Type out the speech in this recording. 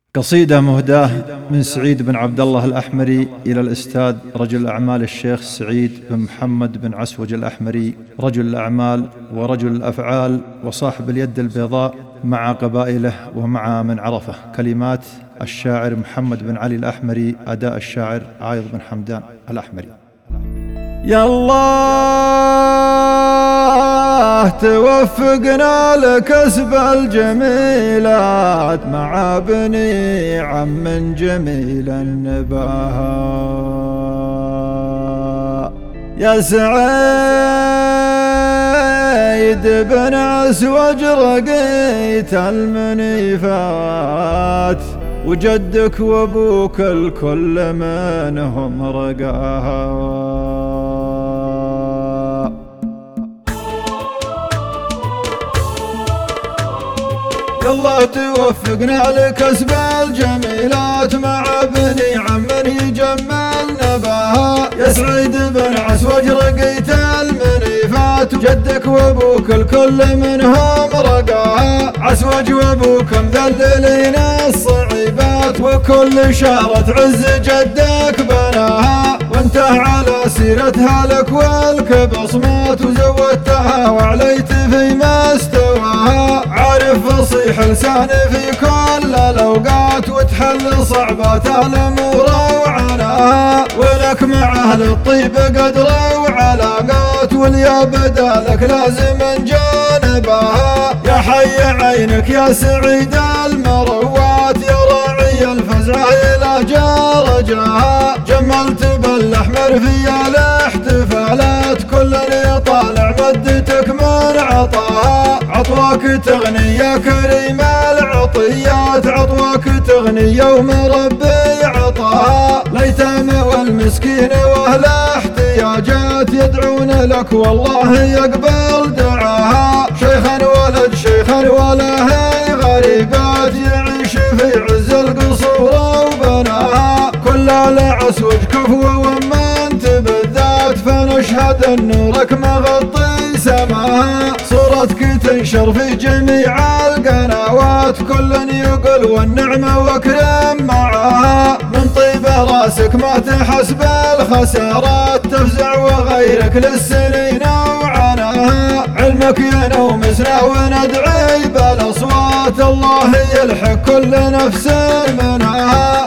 قصيدة مهداة من سعيد بن عبد الله الأحمري إلى الأستاذ رجل الأعمال الشيخ سعيد بن محمد بن عسوج الأحمري، رجل الأعمال ورجل الأفعال وصاحب اليد البيضاء، مع قبائله ومع من عرفه. كلمات الشاعر محمد بن علي الأحمري، أداء الشاعر عايض بن حمدان الأحمري. يا الله توفقنا لكسب الجميلات مع بني عم جميل النباهة. يا سعيد بن عسوج رقيت المنيفات، وجدك وابوك الكل منهم رقاها. الله توفقنا لكسب الجميلات مع بني عم يجمل نباها. يا سعيد بن عسوج رقيت المنيفات، جدك وابوك الكل منهم رقاها. عسوج وابوك مذللين الصعيبات، وكل شارة عز جدك بناها. وانت على سيرتها لك والك بصمات، وزودتها وعليت في مستواها. عارف فصيح لسان في كل الأوقات، وتحل صعبات الأمور وعناها. ولك مع أهل الطيب قدر وعلاقات، واليا بدالك لازم جانبها. يا حي عينك يا سعيد المروات، يا راعي الفزعة إلى جرجها. جملت بالأحمر في الاحتفالات، كل يطالع مدتك من عطاها. عطواك تغني يا كريم العطيات، عطواك تغني يوم ربي عطاها. ليتام والمسكين واهل احتياجات، يدعون لك والله يقبل دعاها. شيخا ولد شيخا ولا هي غريبات، يعيش في عز القصور وبناها. كل العسوج كفوة وما انت بالذات، فنشهد ان نورك مغطي سماها. صورتك تنشر في جميع القنوات، كل يقول والنعمة واكرم معها. من طيب راسك ما تحسب الخسارات، تفزع وغيرك للسنين وعناها. علمك ينومسنا وندعي بالاصوات، الله يلحق كل نفس منها.